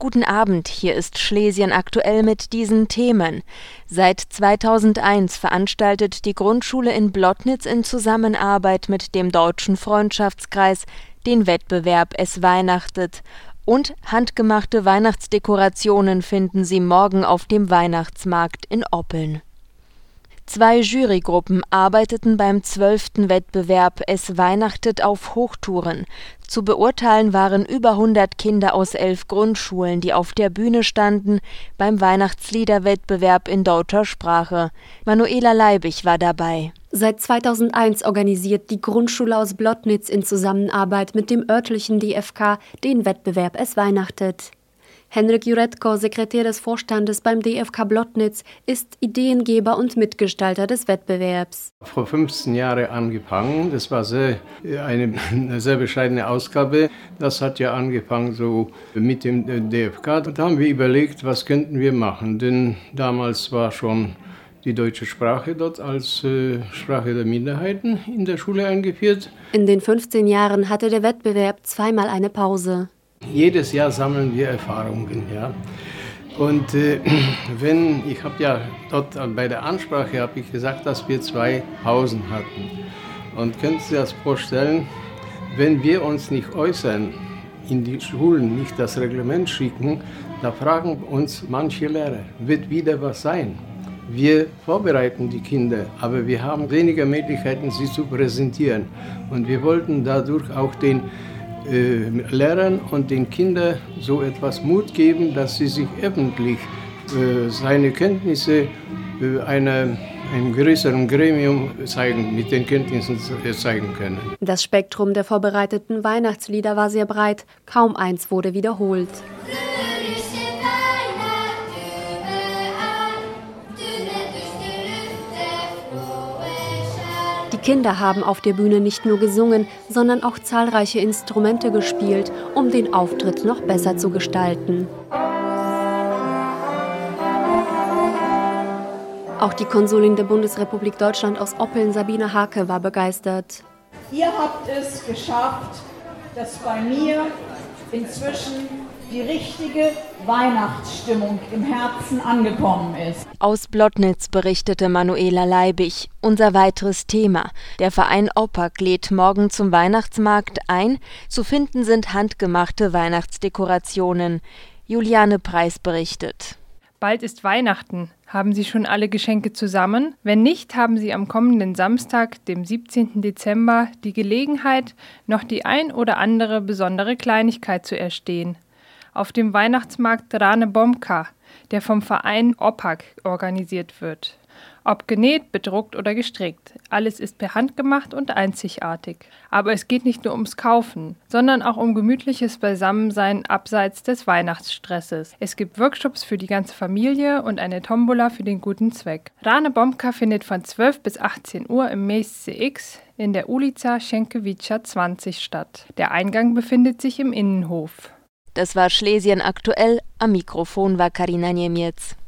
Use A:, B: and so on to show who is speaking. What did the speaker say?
A: Guten Abend, hier ist Schlesien aktuell mit diesen Themen. Seit 2001 veranstaltet die Grundschule in Blottnitz in Zusammenarbeit mit dem Deutschen Freundschaftskreis den Wettbewerb Es weihnachtet. Und handgemachte Weihnachtsdekorationen finden Sie morgen auf dem Weihnachtsmarkt in Oppeln. 2 Jurygruppen arbeiteten beim 12. Wettbewerb Es weihnachtet auf Hochtouren. Zu beurteilen waren über 100 Kinder aus 11 Grundschulen, die auf der Bühne standen beim Weihnachtsliederwettbewerb in deutscher Sprache. Manuela Leibig war dabei.
B: Seit 2001 organisiert die Grundschule aus Blottnitz in Zusammenarbeit mit dem örtlichen DFK den Wettbewerb Es weihnachtet. Henrik Juretko, Sekretär des Vorstandes beim DFK Blottnitz, ist Ideengeber und Mitgestalter des Wettbewerbs.
C: Vor 15 Jahren angefangen, das war eine sehr bescheidene Ausgabe. Das hat ja angefangen so mit dem DFK. Da haben wir überlegt, was könnten wir machen, denn damals war schon die deutsche Sprache dort als Sprache der Minderheiten in der Schule eingeführt.
B: In den 15 Jahren hatte der Wettbewerb zweimal eine Pause.
C: Jedes Jahr sammeln wir Erfahrungen, ja. Und ich habe ja dort bei der Ansprache habe ich gesagt, dass wir 2 Pausen hatten. Und können Sie sich das vorstellen, wenn wir uns nicht äußern, in die Schulen nicht das Reglement schicken, da fragen uns manche Lehrer, wird wieder was sein? Wir vorbereiten die Kinder, aber wir haben weniger Möglichkeiten, sie zu präsentieren. Und wir wollten dadurch auch den Lehrern und den Kindern so etwas Mut geben, dass sie sich öffentlich seine Kenntnisse einem größeren Gremium mit den Kenntnissen zeigen können.
B: Das Spektrum der vorbereiteten Weihnachtslieder war sehr breit, kaum eins wurde wiederholt. Die Kinder haben auf der Bühne nicht nur gesungen, sondern auch zahlreiche Instrumente gespielt, um den Auftritt noch besser zu gestalten. Auch die Konsulin der Bundesrepublik Deutschland aus Oppeln, Sabine Hake, war begeistert.
D: Ihr habt es geschafft, dass bei mir inzwischen die richtige Weihnachtsstimmung im Herzen angekommen ist.
A: Aus Blottnitz berichtete Manuela Leibig. Unser weiteres Thema. Der Verein OPAC lädt morgen zum Weihnachtsmarkt ein. Zu finden sind handgemachte Weihnachtsdekorationen. Juliane Preis berichtet.
E: Bald ist Weihnachten. Haben Sie schon alle Geschenke zusammen? Wenn nicht, haben Sie am kommenden Samstag, dem 17. Dezember, die Gelegenheit, noch die ein oder andere besondere Kleinigkeit zu erstehen. Auf dem Weihnachtsmarkt Rane Bomka, der vom Verein OPAC organisiert wird. Ob genäht, bedruckt oder gestrickt, alles ist per Hand gemacht und einzigartig. Aber es geht nicht nur ums Kaufen, sondern auch um gemütliches Beisammensein abseits des Weihnachtsstresses. Es gibt Workshops für die ganze Familie und eine Tombola für den guten Zweck. Rane Bomka findet von 12 bis 18 Uhr im Miejsce X in der Ulica Sienkiewicza 20 statt. Der Eingang befindet sich im Innenhof.
A: Das war Schlesien aktuell. Am Mikrofon war Karina Niemiec.